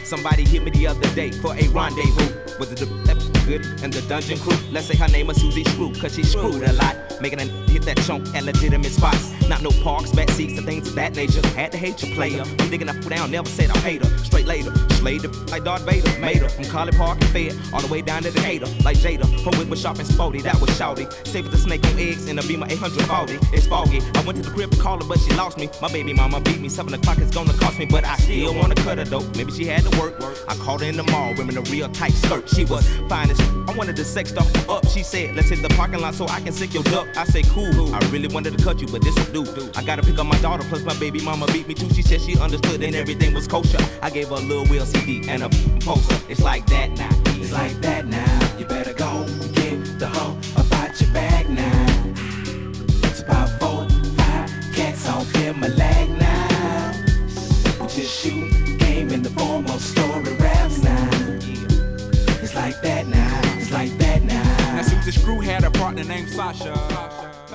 Somebody hit me the other day for a rendezvous. Was it the good and the dungeon crew? Let's say her name is Susie Screw, cause she screwed a lot, making her hit that chunk at legitimate spots. Not no parks, back seats, and things of that nature. Had to hate your player. I'm digging up down, never said I hate her. Straight later, slayed her like Darth Vader. Made her from College Park and Fed all the way down to Decatur. Like Jada, her whip was sharp and sporty, that was shouty. Saved the snake on eggs in a Beamer 840. It's foggy. I went to the crib to call her, but she lost me. My baby mama beat me. 7 o'clock is gonna cost me, but I still wanna cut her though. Maybe she had to work. I called her in the mall, wearing a real tight skirt. She was fine as I wanted to sex stuff up. She said, let's hit the parking lot so I can sick your duck. I say, cool. I really wanted to cut you, but this will do. I gotta pick up my daughter, plus my baby mama beat me too. She said she understood and everything was kosher. I gave her a Lil Will CD and a poster. It's like that now. It's like that now. You better go get the hoe about your bag now. It's about 4, 5 cats on film a lag now. We just shoot game in the form of story raps now. It's like that now. It's like that now. Now Susie Screw had a partner named Sasha.